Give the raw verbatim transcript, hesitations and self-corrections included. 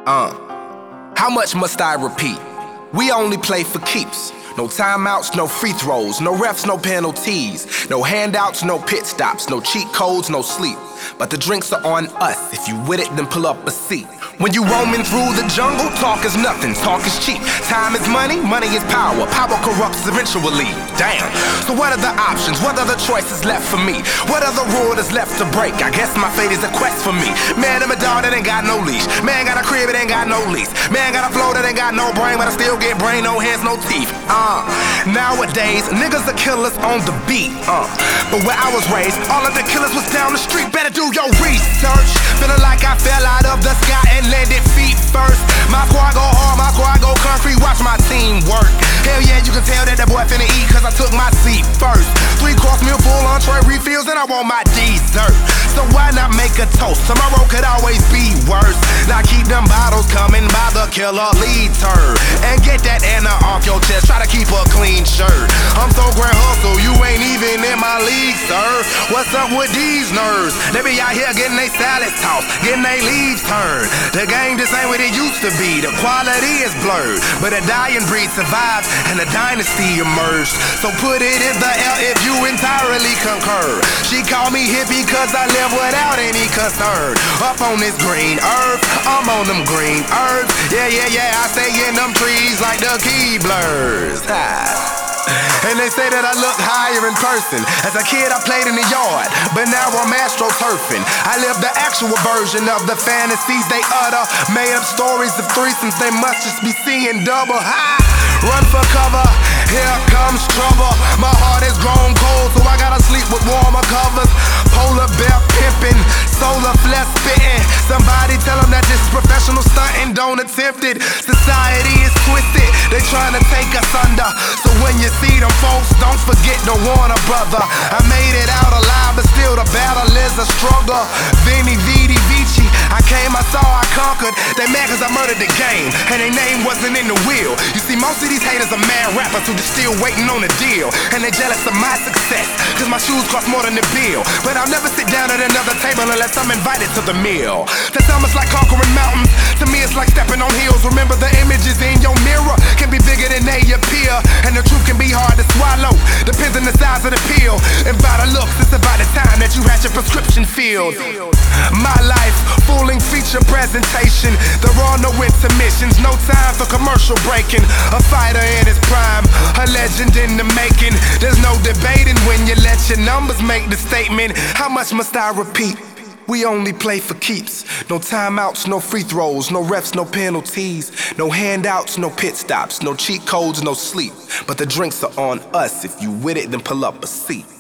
Uh, how much must I repeat? We only play for keeps. No timeouts, no free throws, no refs, no penalties, no handouts, no pit stops, no cheat codes, no sleep. But the drinks are on us. If you with it, then pull up a seat. When you roaming through the jungle, talk is nothing, talk is cheap. Time is money, money is power. Power corrupts eventually. Damn. So what are the options? What are the choices left for me? What other rule is left to break? I guess my fate is a quest for me. Man, I'm a dog that ain't got no leash. Man, got a crib, it ain't got no lease. Man, got a flow that ain't got no brain, but I still get brain, no hands, no teeth. Uh, nowadays, niggas are killers on the beat. Uh, but where I was raised, all of the killers was down the street. Better do your research. Feeling like I fell out of the sky and landed feet first. My squad go hard, my squad go concrete. Watch my team work. Hell yeah, you can tell that that boy finna eat, cause I took my seat first. Three course meal, full entree refills, and I want my dessert. So why not make a toast? Tomorrow could always be worse. Now keep them bottles coming by the killer lead turd. And get that Anna off your chest, try to keep a clean shirt. I'm so grand hustle, you ain't even in my league, sir. What's up with these nerds? They be out here getting they salads tossed, getting they leaves turned. The game just ain't what it used to be, the quality is blurred. But a dying breed survived and a dynasty emerged. So put it in the L if you entirely concur. She called me hippie cause I live without any concern. Up on this green earth, I'm on them green herbs. Yeah, yeah, yeah, I stay in them trees like the key blurs. And they say that I look higher in person. As a kid I played in the yard, but now I'm astroturfing. I live the actual version of the fantasies they utter. Made up stories of threesomes, they must just be seeing double. Ha! Run for cover, here comes trouble. My heart is grown cold, so I gotta sleep with warmer covers. Polar bear pimping, solar flesh spitting. Somebody tell them that this is professional stunting, don't attempt it. Society is twisted, they trying to take us under. So when you see them folks, don't forget to warn a brother. I made it out alive, but still the battle is a struggle. Veni, Vidi, Vici, I came, I saw, I conquered. They mad cause I murdered the game, and their name wasn't in the wheel. You see, most of these haters are mad rappers who just still waiting on a deal. And they jealous of my success, cause my shoes cost more than the bill. But I'll never sit down at another table unless I'm invited to the meal. That's almost like conquering mountains. To me it's like stepping on hills. Remember the images in your mirror can be bigger than they appear. And the truth can be hard to swallow, depends on the size of the pill. And by the looks, it's about the time that you had your prescription filled. My life, fooling feature presentation. There are no intermissions, no time for commercial breaking. A fighter in his prime, a legend in the making. There's no debating when you let your numbers make the statement. How much must I repeat? We only play for keeps. No timeouts, no free throws, no refs, no penalties, no handouts, no pit stops, no cheat codes, no sleep. But the drinks are on us. If you with it, then pull up a seat.